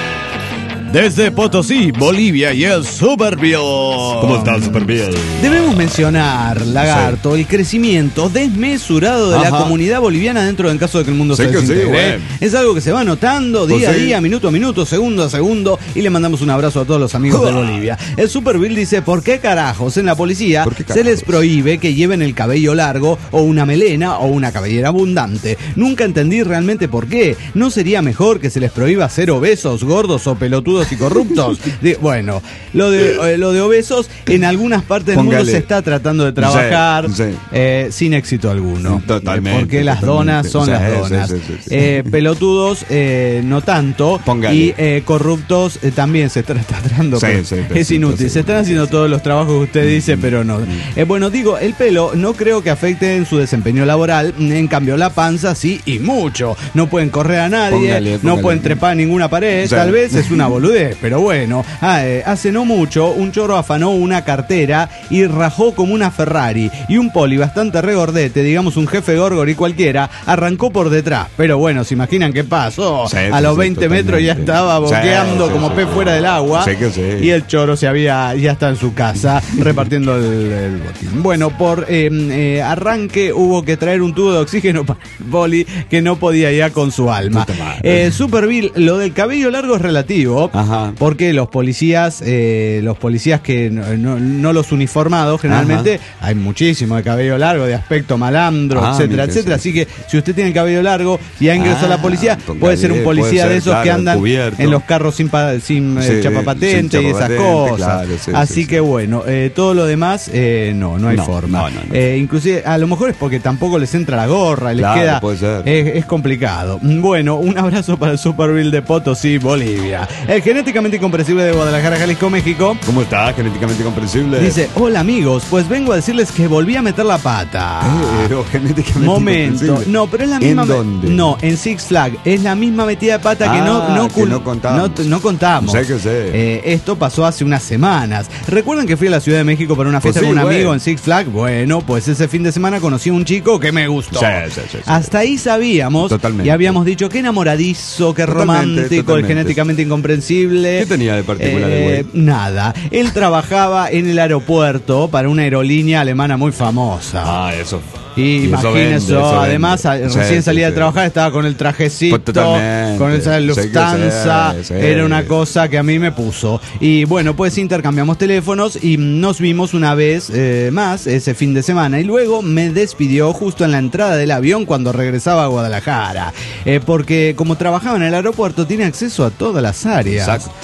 Desde Potosí, Bolivia y el Superville. ¿Cómo está el Superville? Debemos mencionar, Lagarto, sí. el crecimiento desmesurado de Ajá. la comunidad boliviana dentro de En Caso de que el mundo sí se desintegre. Sí, bueno. Es algo que se va notando día pues a sí. día, minuto a minuto, segundo a segundo. Y le mandamos un abrazo a todos los amigos de Bolivia. El Superville dice, ¿por qué carajos en la policía se les prohíbe que lleven el cabello largo o una melena o una cabellera abundante? Nunca entendí realmente por qué. ¿No sería mejor que se les prohíba ser obesos, gordos o pelotudos y corruptos? De, bueno, lo de, eh, lo de obesos en algunas partes del Póngale. mundo se está tratando de trabajar sí, sí. Eh, sin éxito alguno. Totalmente. Porque las totalmente. donas son sí, las donas. Sí, sí, sí, sí. Eh, pelotudos eh, no tanto. Póngale. Y eh, corruptos eh, también se está tratando. Sí, sí, es sí, inútil. sí, se están haciendo sí, todos los trabajos que usted dice, mm, pero no. Mm. Eh, bueno, digo, el pelo no creo que afecte en su desempeño laboral. En cambio, la panza sí y mucho. No pueden correr a nadie. Póngale, póngale. No pueden trepar ninguna pared. Sí. Tal vez es una boludez, pero bueno. Ah, eh, hace no mucho, un chorro afanó una cartera y rajó como una Ferrari. Y un poli bastante regordete, digamos un jefe Gorgori cualquiera, arrancó por detrás. Pero bueno, ¿se imaginan qué pasó? Sí, a los veinte sí, metros ya estaba boqueando sí, como sí, pez sí, fuera del agua. Sí que sí. Y el choro se había, ya está en su casa repartiendo el, el botín. Bueno, por eh, eh, arranque hubo que traer un tubo de oxígeno para el poli que no podía ya con su alma. Eh, Superville, lo del cabello largo es relativo. Ajá. Porque los policías, eh, los policías que no, no, no los uniformados, generalmente Ajá. hay muchísimo de cabello largo, de aspecto malandro, ah, etcétera, etcétera. Sí. Así que si usted tiene el cabello largo y ha ingresado ah, a la policía, puede ser un policía ser, de esos claro, que andan cubierto. En los carros sin, pa, sin sí, chapapatente sin y esas cosas. Claro, sí, Así sí, que sí. bueno, eh, todo lo demás, eh, no, no hay no, forma. No, no, no. Eh, inclusive, a lo mejor es porque tampoco les entra la gorra, les claro, queda, puede ser. Es, es complicado. Bueno, un abrazo para el Superville de Potosí, Bolivia. El genéticamente incomprensible de Guadalajara, Jalisco, México. ¿Cómo está? Genéticamente comprensible. Dice, hola amigos, pues vengo a decirles que volví a meter la pata. Pero genéticamente Momento. No, pero es la misma. ¿En dónde? No, en Six Flags. Es la misma metida de pata ah, que no, no, que no contamos. No, no contamos. Sé que sé. Eh, esto pasó hace unas semanas. ¿Recuerdan que fui a la Ciudad de México para una fiesta pues sí, con un amigo bueno. en Six Flags? Bueno, pues ese fin de semana conocí a un chico que me gustó. Sí, sí, sí, sí. Hasta ahí sabíamos. Totalmente. Y habíamos dicho que enamoradizo, que romántico, totalmente. El genéticamente incomprensible. ¿Qué tenía de particular eh, el güey? Nada. Él trabajaba en el aeropuerto para una aerolínea alemana muy famosa. Ah, eso. Y imagínese, además vende. recién sí, salía sí, de trabajar, estaba con el trajecito, con esa Lufthansa, sí, sí, era una cosa que a mí me puso. Y bueno, pues intercambiamos teléfonos y nos vimos una vez eh, más ese fin de semana. Y luego me despidió justo en la entrada del avión cuando regresaba a Guadalajara. Eh, porque como trabajaba en el aeropuerto, tiene acceso a todas las áreas. Exacto.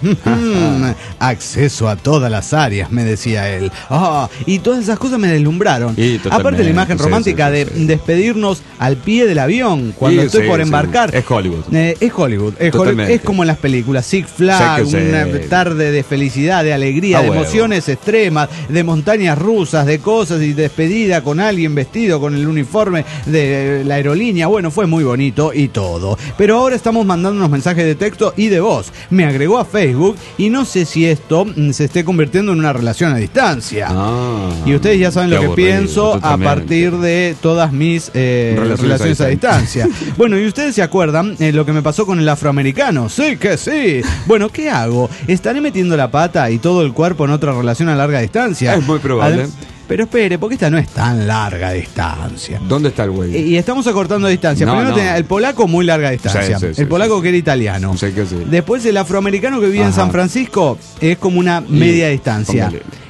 Acceso a todas las áreas, me decía él. Oh, y todas esas cosas me deslumbraron. Aparte la imagen romántica sí, sí, sí, sí. de despedirnos al pie del avión cuando sí, estoy sí, por embarcar. Sí. Es Hollywood. Eh, es Hollywood. Es, Hollywood. Es como en las películas. Six Flags, una sí. tarde de felicidad, de alegría, ah, de emociones huevo. extremas, de montañas rusas, de cosas y despedida con alguien vestido con el uniforme de la aerolínea. Bueno, fue muy bonito y todo. Pero ahora estamos mandando unos mensajes de texto y de voz. Me agregó a Facebook y no sé si esto se esté convirtiendo en una relación a distancia. Ah, y ustedes ya saben lo que aburrido, pienso totalmente. A partir de todas mis eh, relaciones, relaciones a distancia. A distancia. Bueno, ¿y ustedes se acuerdan eh, lo que me pasó con el afroamericano? Sí, que sí. Bueno, ¿qué hago? ¿Estaré metiendo la pata y todo el cuerpo en otra relación a larga distancia? Es muy probable. Adem- Pero espere, porque esta no es tan larga distancia. ¿Dónde está el güey? Y estamos acortando distancia. No, Primero no. tenía el polaco, muy larga distancia. Sí, sí, sí, el polaco sí, que era italiano. Sí, que sí. Después el afroamericano que vivía Ajá. en San Francisco es como una y, media distancia. Póngale.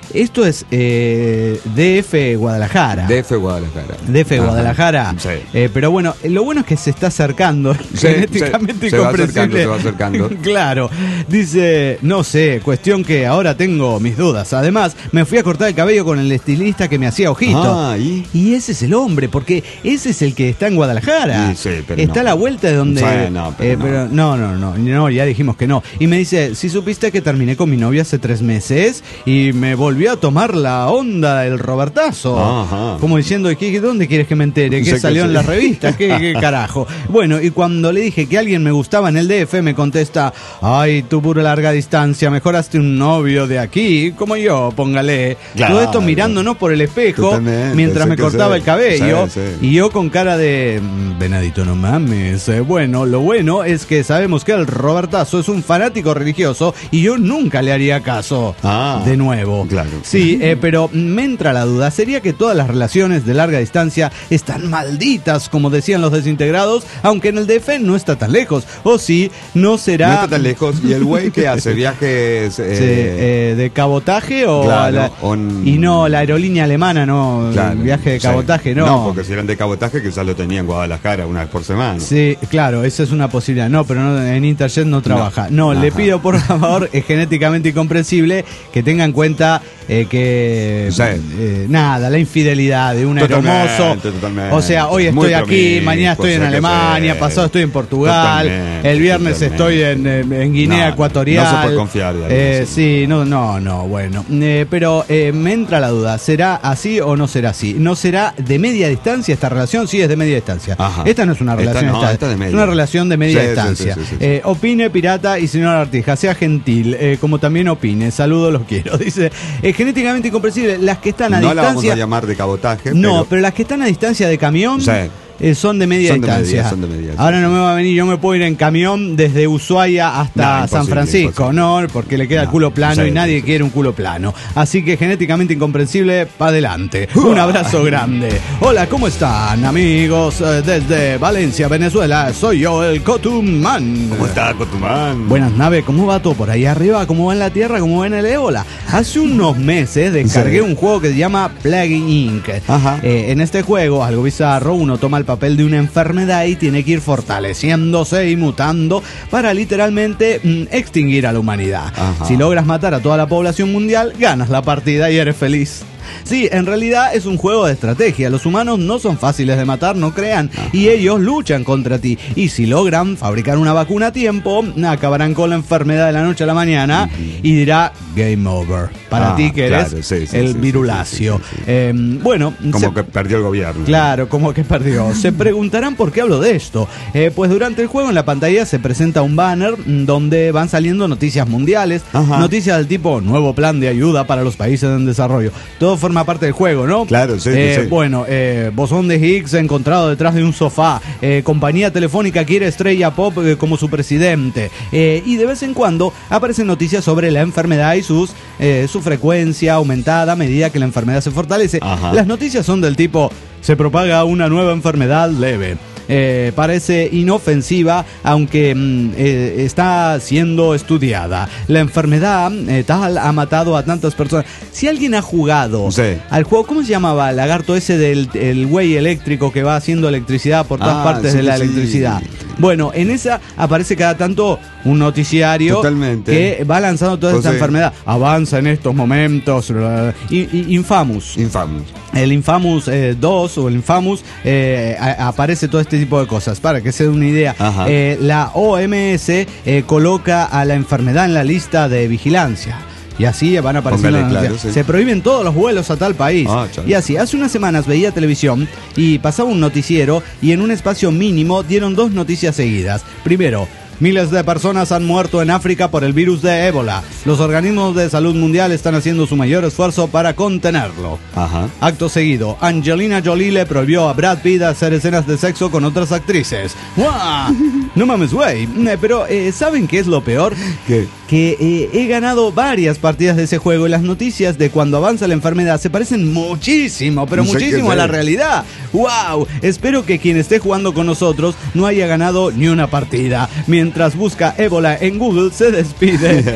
Esto es eh, D F Guadalajara. D F Guadalajara. D F Guadalajara. Sí. Eh, pero bueno, lo bueno es que se está acercando. Sí, genéticamente se, se va incomprensible. acercando, se va acercando. Claro. Dice, no sé, cuestión que ahora tengo mis dudas. Además, me fui a cortar el cabello con el estilista que me hacía ojito. Ah, ¿y? y ese es el hombre, porque ese es el que está en Guadalajara. Sí, sí, pero está no. a la vuelta de donde. Sí, no, pero eh, no. pero no, no, no, no, ya dijimos que no. Y me dice, si supiste que terminé con mi novia hace tres meses y me volvió a tomar la onda el Robertazo. Ajá. Como diciendo, ¿qué, ¿dónde quieres que me entere? ¿Qué Sí, salió sí. en la revista? ¿Qué, ¿Qué carajo? Bueno, y cuando le dije que alguien me gustaba en el D F, me contesta, ay, tú pura larga distancia, mejor hazte un novio de aquí, como yo, póngale. Claro. Todo esto mirándonos por el espejo Totalmente, mientras sí me que cortaba sí. el cabello. Sí, sí. Y yo con cara de, "Mm, venadito, no mames". Eh, bueno, lo bueno es que sabemos que el Robertazo es un fanático religioso y yo nunca le haría caso. Ah, de nuevo. claro. Sí, eh, pero me entra la duda. ¿Sería que todas las relaciones de larga distancia están malditas, como decían los desintegrados? Aunque en el D F no está tan lejos. O sí, no será... No está tan lejos. ¿Y el güey qué hace? ¿Viajes? Eh... Sí, eh, ¿de cabotaje o...? Claro, a la- on- Y no, la aerolínea alemana no, Claro, viaje de sí. cabotaje no. No, porque si eran de cabotaje quizás lo tenían en Guadalajara una vez por semana. Sí, claro, esa es una posibilidad. No, pero no, en Interjet no trabaja. No, No. le Ajá. pido por favor, es genéticamente incomprensible, que tenga en cuenta eh, que Sí. eh, nada, la infidelidad de un Totalmente, aeromozo. totalmente. O sea, hoy Muy estoy aquí, promiscuo, mañana estoy en sé que Alemania, sí. pasado estoy en Portugal, Totalmente, el viernes totalmente. estoy en, en- en Guinea No, Ecuatorial. no se puede confiar de ahí, Eh, sí. sí, no, no, no, bueno. Eh, pero eh, me entra la duda, ¿será así o no será así? ¿No será de media distancia esta relación? Sí, es de media distancia. Ajá. Esta no es una Esta relación no, esta- esta de media. es una relación de media Sí, sí, distancia. sí, sí, sí, sí. Eh, opine, pirata, y señor Artija, sea gentil, eh, como también opine. Saludos, los quiero. Dice, es genéticamente incomprensible. Las que están a No la vamos distancia. a llamar de cabotaje. No, pero... pero las que están a distancia de camión. Sí. eh, son de media Son de distancia. media, son de media, sí, Ahora sí, no sí. me va a venir, yo me puedo ir en camión desde Ushuaia hasta No, imposible, San Francisco, imposible. no, porque le queda el No, culo plano sí, y nadie sí, sí. quiere un culo plano. Así que genéticamente incomprensible, para adelante. Un abrazo grande. Hola, ¿cómo están, amigos? Eh, Desde Valencia, Venezuela, soy yo, el Cotumán. ¿Cómo está, Cotumán? Buenas naves, ¿cómo va todo por ahí arriba? ¿Cómo va en la Tierra? ¿Cómo va en el ébola? Hace unos meses descargué Sí. un juego que se llama Plague Incorporated. Ajá. Eh, en este juego, algo bizarro, uno toma el papel de una enfermedad y tiene que ir fortaleciéndose y mutando para literalmente mm, extinguir a la humanidad. Ajá. Si logras matar a toda la población mundial, ganas la partida y eres feliz. Sí, en realidad es un juego de estrategia. Los humanos no son fáciles de matar, no crean, y ellos luchan contra ti. Y si logran fabricar una vacuna a tiempo, acabarán con la enfermedad de la noche a la mañana y dirá game over. Para Ah, ti que eres claro, sí, sí, el sí, sí, virulacio. sí, sí, sí. Eh, bueno, Como se- que perdió el gobierno. Claro, como que perdió. Se preguntarán por qué hablo de esto. Eh, pues durante el juego en la pantalla se presenta un banner mm, donde van saliendo noticias mundiales, Ajá. noticias del tipo nuevo plan de ayuda para los países en desarrollo. Todo forma parte del juego, ¿no? Claro, sí, Eh, sí. Bueno, eh, bosón de Higgs encontrado detrás de un sofá. Eh, compañía telefónica quiere estrella pop eh, como su presidente. Eh, y de vez en cuando aparecen noticias sobre la enfermedad y sus eh, su frecuencia aumentada a medida que la enfermedad se fortalece. Ajá. Las noticias son del tipo, se propaga una nueva enfermedad leve. Eh, parece inofensiva, aunque mm, eh, está siendo estudiada. La enfermedad eh, tal ha matado a tantas personas. Si alguien ha jugado Sí. al juego, ¿cómo se llamaba? Lagarto ese del el güey eléctrico que va haciendo electricidad por todas Ah, partes sí, de la sí. electricidad. Bueno, en esa aparece cada tanto un noticiario Totalmente. que va lanzando toda Pues esta sí. enfermedad. Avanza en estos momentos. I- I- Infamous. Infamous. El Infamous eh, dos o el Infamous eh, a- aparece todo este tipo de cosas. Para que se den una idea, Ajá. eh, la O M S eh, coloca a la enfermedad en la lista de vigilancia. Y así van apareciendo Póngale, las claro, noticias. sí. Se prohíben todos los vuelos a tal país. Ah, chale. Y así, hace unas semanas veía televisión y pasaba un noticiero y en un espacio mínimo dieron dos noticias seguidas. Primero, miles de personas han muerto en África por el virus de ébola. Los organismos de salud mundial están haciendo su mayor esfuerzo para contenerlo. Ajá. Acto seguido, Angelina Jolie le prohibió a Brad Pitt hacer escenas de sexo con otras actrices. ¡Guau! No mames, güey. Eh, Pero, eh, ¿saben qué es lo peor? ¿Qué? Que eh, he ganado varias partidas de ese juego y las noticias de cuando avanza la enfermedad se parecen muchísimo, pero No sé muchísimo qué a la sé. realidad. ¡Wow! Espero que quien esté jugando con nosotros no haya ganado ni una partida. Mientras busca ébola en Google, se despide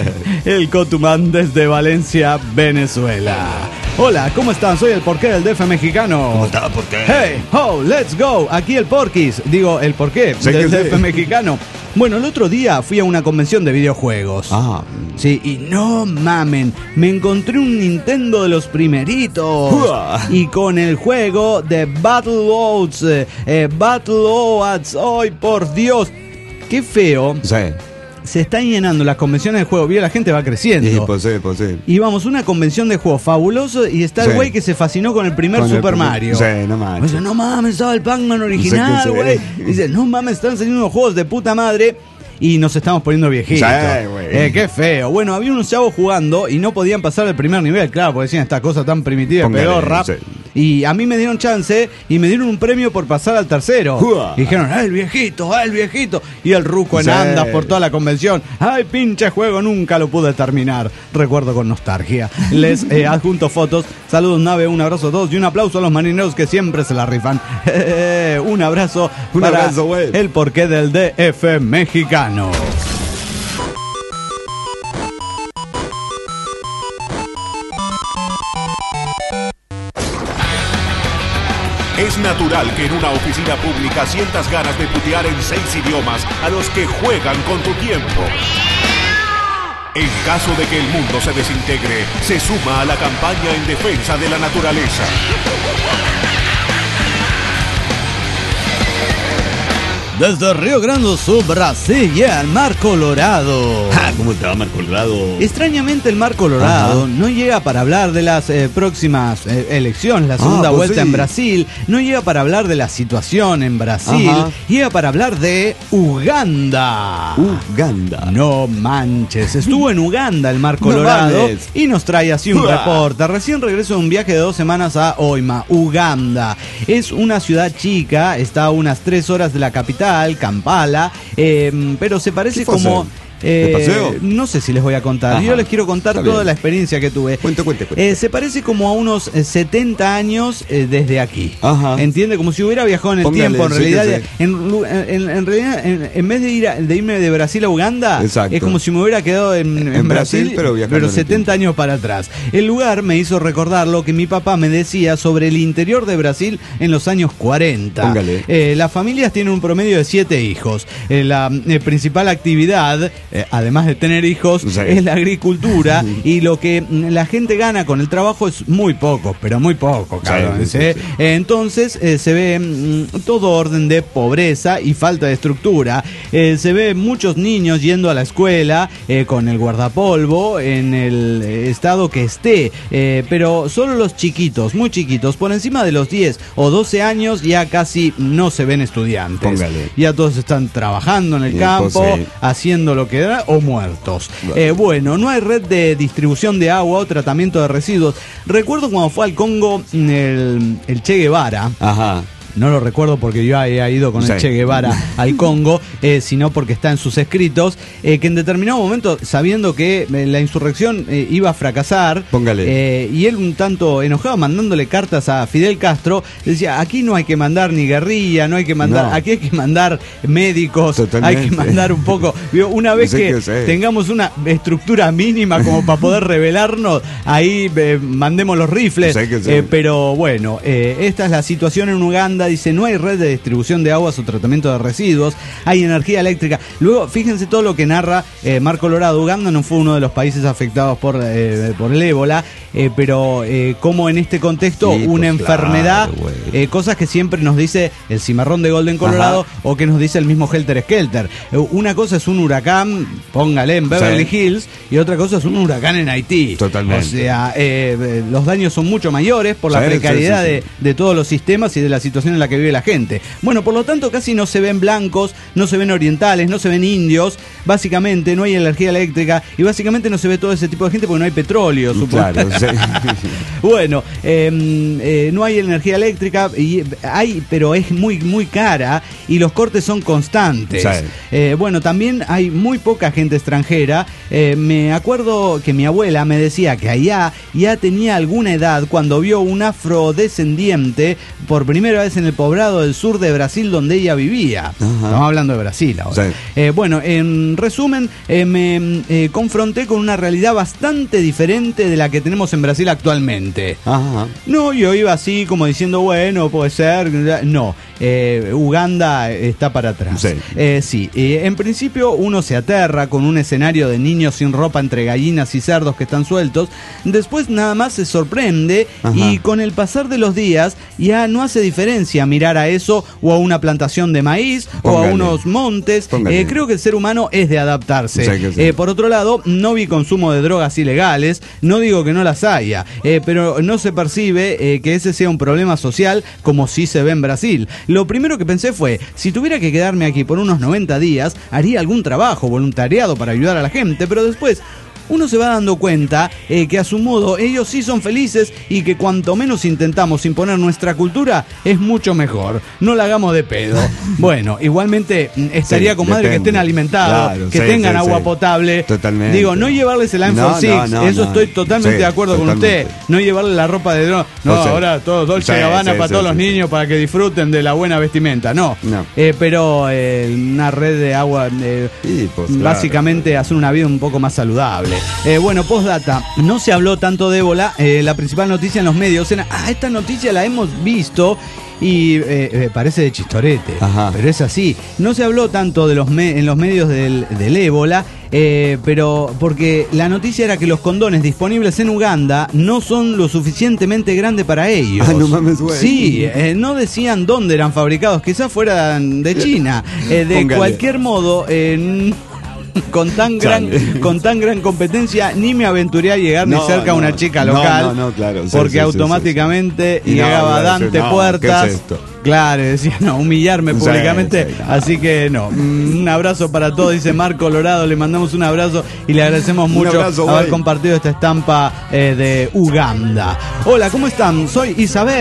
el Cotumán desde Valencia, Venezuela. Hola, ¿cómo están? Soy el Porqué del D F mexicano. ¿Cómo está, Porqué? Hey, oh, let's go. Aquí el Porquis. Digo, el Porqué Sí del que D F sí. mexicano. Bueno, el otro día fui a una convención de videojuegos. Ah. Sí, y no mamen, me encontré un Nintendo de los primeritos. Uah. Y con el juego de Battletoads. Eh, eh, Battletoads. ¡Ay, por Dios! ¡Qué feo! Sí. Se están llenando las convenciones de juegos. Vio, la gente va creciendo. Sí, pues sí, pues sí. Y vamos, una convención de juegos fabuloso. Y está el Sí. güey que se fascinó con el primer Con el Super primer- Mario. Sí, no manches. Dice, no mames, estaba el Pac-Man original, Sí, sí. güey. Dice, no mames, están saliendo unos juegos de puta madre. Y nos estamos poniendo viejitos. Sí, güey. Eh, qué feo. Bueno, había unos chavos jugando y no podían pasar el primer nivel, claro, porque decían esta cosa tan primitiva, Póngale, pedorra. sí. Y a mí me dieron chance y me dieron un premio por pasar al tercero. Uah. Y dijeron, ¡ah, el viejito, ah, el viejito! Y el ruco en Sí. andas por toda la convención. ¡Ay, pinche juego! Nunca lo pude terminar. Recuerdo con nostalgia. Les eh, adjunto fotos. Saludos, nave, un abrazo a todos y un aplauso a los marineros que siempre se la rifan. Un abrazo Un para abrazo, güey. el Porqué del D F mexicano. Es natural que en una oficina pública sientas ganas de putear en seis idiomas a los que juegan con tu tiempo. En caso de que el mundo se desintegre, se suma a la campaña en defensa de la naturaleza. Desde Río Grande do Sul, Brasil, llega el Mar Colorado. Ah, ¿cómo te va, Mar Colorado? Extrañamente el Mar Colorado Ajá. no llega para hablar de las eh, próximas eh, elecciones, la segunda pues vuelta sí. en Brasil, no llega para hablar de la situación en Brasil, Ajá. llega para hablar de Uganda. Uganda. No manches, estuvo en Uganda el Mar Colorado mames. y nos trae así un Uah. reporte. Recién regreso de un viaje de dos semanas a Hoima, Uganda. Es una ciudad chica, está a unas tres horas de la capital, Kampala, eh, pero se parece ¿Qué fue a como... hacer? Eh, ¿De paseo? no sé si les voy a contar. Ajá. Yo les quiero contar Está toda bien. la experiencia que tuve. Cuente, cuente, cuente. Eh, se parece como a unos eh, setenta años eh, desde aquí. Ajá. ¿Entiende? Como si hubiera viajado en el Póngale, tiempo. En sí realidad, que sí. en, lu- en- en realidad en, en vez de ir a- de irme de Brasil a Uganda, Exacto. es como si me hubiera quedado en, en En Brasil, Brasil, pero viajando en el setenta años para atrás. El lugar me hizo recordar lo que mi papá me decía sobre el interior de Brasil en los años cuarenta. Póngale. Eh, las familias tienen un promedio de siete hijos. Eh, la eh, principal actividad, eh, además de tener hijos, Sí. es la agricultura y lo que mm, la gente gana con el trabajo es muy poco, pero muy poco, cabrones, sí, ¿eh? sí. Eh, Entonces eh, se ve mm, todo orden de pobreza y falta de estructura. Eh, se ve muchos niños yendo a la escuela eh, con el guardapolvo en el eh, estado que esté, eh, pero solo los chiquitos, muy chiquitos, por encima de los diez o doce años ya casi no se ven estudiantes. Póngale. Ya todos están trabajando en el Y campo, pues, sí. haciendo lo que da o muertos. Bueno. Eh, bueno, no hay red de distribución de agua o tratamiento de residuos. Recuerdo cuando fue al Congo el, el Che Guevara. Ajá. No lo recuerdo porque yo había ido con Sí. el Che Guevara al Congo, eh, sino porque está en sus escritos, eh, que en determinado momento, sabiendo que eh, la insurrección eh, iba a fracasar, Póngale. eh, y él un tanto enojado, mandándole cartas a Fidel Castro, decía, aquí no hay que mandar ni guerrilla, no hay que mandar, No. aquí hay que mandar médicos, Totalmente. hay que mandar un poco, digo, una vez Sí que, que sí. tengamos una estructura mínima como para poder rebelarnos, ahí eh, mandemos los rifles, Sí que sí. eh, pero bueno, eh, esta es la situación en Uganda. Dice, no hay red de distribución de aguas o tratamiento de residuos, hay energía eléctrica. Luego, fíjense todo lo que narra eh, Mar Colorado. Uganda no fue uno de los países afectados por, eh, por el ébola, eh, pero eh, como en este contexto Sí, una pues, enfermedad, claro, güey. eh, cosas que siempre nos dice el cimarrón de Golden Colorado o que nos dice el mismo Helter Skelter. Eh, una cosa es un huracán, póngale, en Beverly Sí. Hills, y otra cosa es un huracán en Haití. Totalmente. O sea, eh, eh, los daños son mucho mayores por la Sí, precariedad sí, sí, de, sí. de todos los sistemas y de la situación en la que vive la gente. Bueno, por lo tanto, casi no se ven blancos, no se ven orientales, no se ven indios. Básicamente, no hay energía eléctrica y básicamente no se ve todo ese tipo de gente porque no hay petróleo, supongo. Claro, sí. Bueno, eh, eh, no hay energía eléctrica, y hay, pero es muy, muy cara y los cortes son constantes. Sí. Eh, bueno, también hay muy poca gente extranjera. Eh, me acuerdo que mi abuela me decía que allá ya tenía alguna edad cuando vio un afrodescendiente por primera vez en en el poblado del sur de Brasil donde ella vivía. Ajá. Estamos hablando de Brasil ahora. Sí. Eh, bueno, en resumen, eh, me eh, confronté con una realidad bastante diferente de la que tenemos en Brasil actualmente. Ajá. No, yo iba así como diciendo, bueno, puede ser. No, eh, Uganda está para atrás. Sí, eh, sí. Eh, en principio uno se aterra con un escenario de niños sin ropa entre gallinas y cerdos que están sueltos. Después nada más se sorprende. Ajá. Y con el pasar de los días ya no hace diferencia mirar a eso o a una plantación de maíz. Póngale. O a unos montes. Eh, creo que el ser humano es de adaptarse. Sí, sí. Eh, por otro lado, no vi consumo de drogas ilegales. No digo que no las haya, eh, pero no se percibe eh, que ese sea un problema social como sí se ve en Brasil. Lo primero que pensé fue, si tuviera que quedarme aquí por unos noventa días, haría algún trabajo voluntariado para ayudar a la gente, pero después uno se va dando cuenta eh, que a su modo ellos sí son felices y que cuanto menos intentamos imponer nuestra cultura es mucho mejor. No la hagamos de pedo. Bueno, igualmente estaría sí, con madre que estén alimentados, claro, que sí, tengan sí, agua sí. potable. Totalmente. Digo, no llevarles el iPhone no, seis, no, no, eso no. estoy totalmente sí, de acuerdo totalmente. con usted. No llevarle la ropa de dron. No, o sea, ahora todo Dolce y sí, Gabbana sí, para sí, todos sí, los sí. niños para que disfruten de la buena vestimenta. No, no. Eh, pero eh, una red de agua, eh, sí, pues, básicamente claro. hacer una vida un poco más saludable. Eh, bueno, postdata, no se habló tanto de ébola, eh, la principal noticia en los medios era, ah, esta noticia la hemos visto y eh, eh, parece de chistorete, Ajá. pero es así, no se habló tanto de los me- en los medios del, del ébola, eh, pero porque la noticia era que los condones disponibles en Uganda no son lo suficientemente grandes para ellos. Ah, no mames, güey. Sí, eh, no decían dónde eran fabricados, quizás fueran de China, eh, de Póngale. cualquier modo... Eh, Con tan gran con tan gran competencia ni me aventuré a llegar no, ni cerca no, a una chica local no, no, no, claro. sí, porque sí, automáticamente sí, sí. llegaba no, Dante no, Puertas. ¿Qué es esto? Claro, decía, no, humillarme públicamente, sí, sí, no. así que no, un abrazo para todos, dice Mar Colorado, le mandamos un abrazo y le agradecemos mucho abrazo, haber güey. compartido esta estampa eh, de Uganda. Hola, ¿cómo están? Soy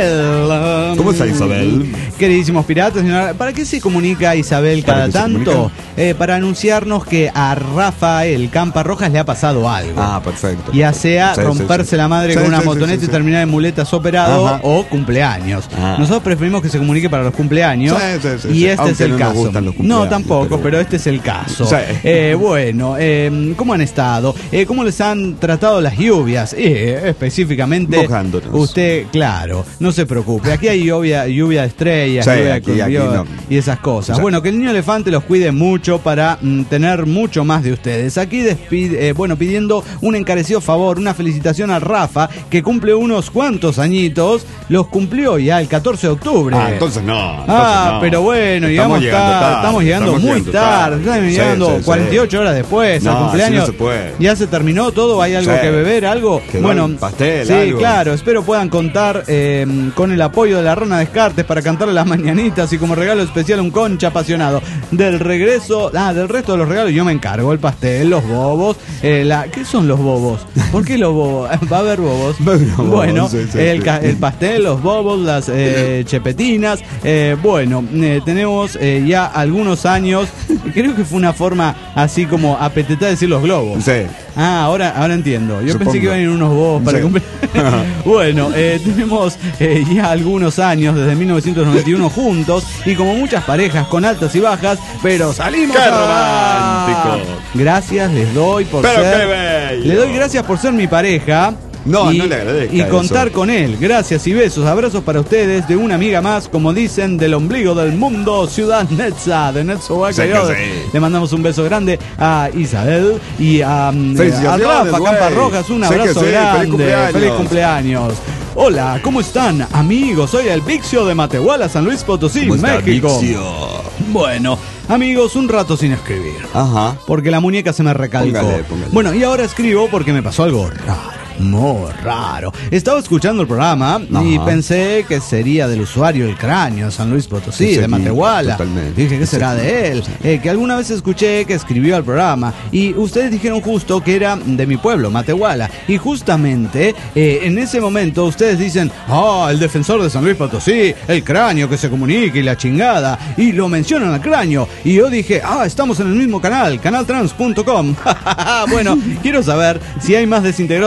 Isabel. ¿Cómo está Isabel? Queridísimos piratas, ¿para qué se comunica Isabel cada tanto? Eh, para anunciarnos que a Rafael Campa Rojas le ha pasado algo. Ah, perfecto. Ya sea sí, romperse sí, sí. la madre sí, con sí, una sí, motoneta sí, sí, y terminar en muletas operado Ajá. o cumpleaños. Ah. Nosotros preferimos que se comunique para los cumpleaños sí, sí, sí, y sí. este Aunque es el no caso. No, tampoco, pero... pero este es el caso. Sí. Eh, bueno, eh, ¿cómo han estado? Eh, ¿Cómo les han tratado las lluvias? Eh, específicamente, Mojándonos. Usted, claro, no se preocupe. Aquí hay lluvia, lluvia de estrellas, sí, lluvia aquí, de aquí, no. y esas cosas. Sí. Bueno, que el niño elefante los cuide mucho para mm, tener mucho más de ustedes. Aquí despide, eh, bueno, pidiendo un encarecido favor, una felicitación a Rafa, que cumple unos cuantos añitos. Los cumplió ya el catorce de octubre. Ah, entonces no. Entonces ah, no. pero bueno, estamos llegamos llegando tarde, tarde, estamos llegando estamos muy llegando tarde, tarde. estamos Sí, llegando sí, cuarenta y ocho sí. horas después No, al cumpleaños. así no se puede. Ya se terminó todo, ¿hay algo sí. que beber, algo? Quedó bueno, el pastel, sí, algo. claro, espero puedan contar eh, con el apoyo de la Rona Descartes para cantarle las mañanitas y como regalo especial un concha apasionado. Del regreso, ah, del resto de los regalos yo me encargo, el pastel, los bobos, eh, la, ¿qué son los bobos? ¿Por qué los bobos? Va a haber bobos. Bueno, sí, sí, el, el pastel, los bobos, las eh, chepetinas, eh, bueno, eh, tenemos eh, ya algunos años, creo que fue una forma así como apetetada de decir los globos. Sí. Ah, ahora, ahora entiendo. Yo Supongo. pensé que iban a ir unos bobos para sí. cumplir. Bueno, eh, tenemos eh, ya algunos años, desde mil novecientos noventa y uno juntos, y como muchas parejas con altas y bajas, pero salimos ¡Qué a... romántico! Gracias les doy por pero ser... qué bello. Le doy gracias por ser mi pareja. No, y, no le agradezca y contar eso. con él. Gracias y besos, abrazos para ustedes de una amiga más, como dicen, del ombligo del mundo, Ciudad Netza, de Netza Huaca. Sí, Le mandamos un beso grande a Isabel y a, a Rafa Campa Rojas, un abrazo sí, grande. Feliz cumpleaños. Feliz cumpleaños. Hola, ¿cómo están, amigos? Soy el Vixio de Matehuala, San Luis Potosí, México. Vixio? Bueno, amigos, un rato sin escribir. Ajá. Porque la muñeca se me recalcó. Póngale, póngale. Bueno, y ahora escribo porque me pasó algo raro. Muy raro. Estaba escuchando el programa Ajá. y pensé que sería del usuario El Cráneo de San Luis Potosí, sí, de Matehuala. Totalmente. Dije, ¿qué será sí, de él? Eh, que alguna vez escuché que escribió al programa y ustedes dijeron justo que era de mi pueblo, Matehuala. Y justamente eh, en ese momento ustedes dicen, ah, oh, el defensor de San Luis Potosí, El Cráneo que se comunique y la chingada. Y lo mencionan al Cráneo. Y yo dije, ah, estamos en el mismo canal, canal trans punto com. Bueno, quiero saber si hay más desintegrados aquí en mi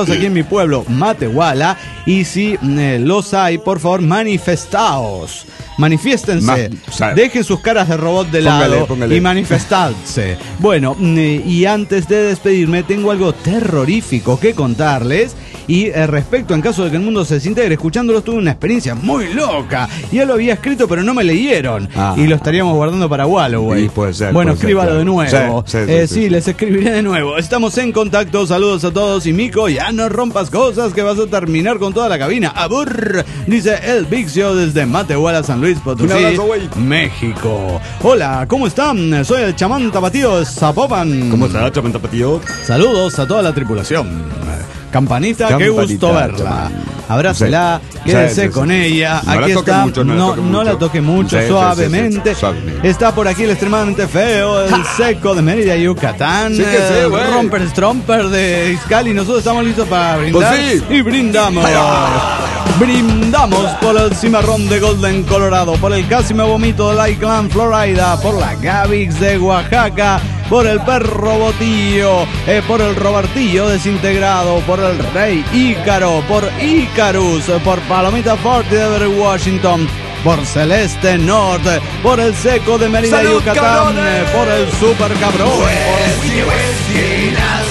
mi pueblo, Matehuala, y si eh, los hay, por favor, manifestaos. Manifiéstense, Ma- o sea, dejen sus caras de robot de póngale, lado póngale. y manifestadse. Bueno, eh, y antes de despedirme, tengo algo terrorífico que contarles. Y eh, respecto, en caso de que el mundo se desintegre, escuchándolo tuve una experiencia muy loca. Ya lo había escrito, pero no me leyeron. Ah. Y lo estaríamos guardando para Walloway. Sí, puede ser, Bueno, puede ser, escríbalo claro. de nuevo. Sí, sí, sí, Eh, sí, sí, sí. les escribiré de nuevo. Estamos en contacto. Saludos a todos. Y Mico, ya no rompas cosas que vas a terminar con toda la cabina. Abur, dice el Vixio desde Matehuala, San Luis Potosí, Un abrazo, güey. México. Hola, ¿cómo están? Soy el chamán tapatío de Zapopan. ¿Cómo está, chamán tapatío? Saludos a toda la tripulación. Campanita, qué Campanita, gusto verla. chamán. Abrácela, Sí, quédese sí, sí, con sí. ella. No la Aquí toque está. mucho, no la no, toque no mucho. la toque mucho, Sí, sí, sí, suavemente. sí, suavemente. Está por aquí el extremadamente feo, el seco de Mérida, Yucatán. Sí que sí, el güey. romper stromper de Izcali. Nosotros estamos listos para brindar. Pues sí. Y brindamos. Brindamos por el cimarrón de Golden, Colorado, por el casi me vomito de Lakeland, Florida, por la Gavix de Oaxaca, por el perro Botillo, eh, por el Robertillo desintegrado, por el Rey Ícaro, por Icarus, por Palomita Forty de Washington, por Celeste Norte, por el seco de Mérida, ¡Salud, Yucatán, cabrones! eh, por el super cabrón, por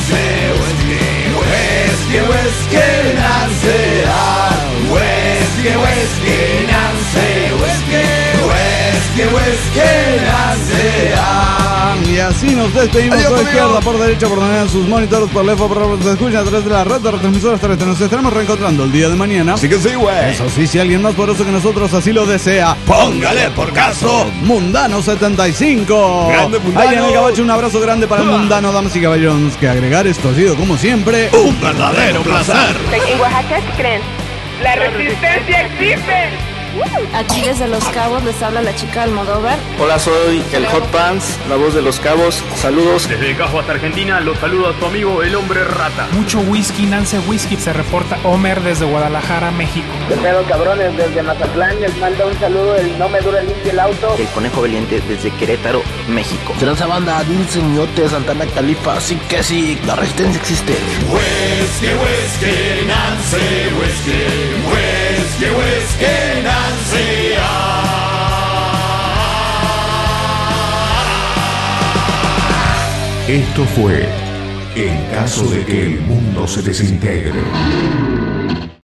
Y así nos despedimos. Adiós, Por amigo. izquierda, por derecha, por donde sus monitores, por lejos, por donde se escuchan a través de la red de retransmisoras terrestres. Nos estaremos reencontrando el día de mañana. Así que sí, güey. Eso sí, si alguien más poderoso que nosotros así lo desea, póngale por caso Mundano setenta y cinco. Grande, Mundano. Ahí en el Gabacho, un abrazo grande para el Mundano, damas y caballeros. Que agregar, esto ha sido como siempre un verdadero placer. En Oaxaca, ¿qué creen? ¡La resistencia existe! Aquí desde Los Cabos les habla la chica Almodóvar. Hola, soy el Hot Pants, la voz de Los Cabos. Saludos. Desde Cajo hasta Argentina, los saludo a su amigo el hombre rata. Mucho whisky, Nance Whisky. Se reporta Homer desde Guadalajara, México. ¿Qué pedo, cabrones? Desde Mazatlán les manda un saludo el No Me Dura Limpio el Auto. El Conejo Valiente desde Querétaro, México. Transa banda, Dulce Ñote, Santana Califa, sí que sí, la resistencia existe. Whisky, whisky, Nancy, whisky, whisky, whisky, Nancy. Esto fue En caso de que el mundo se desintegre.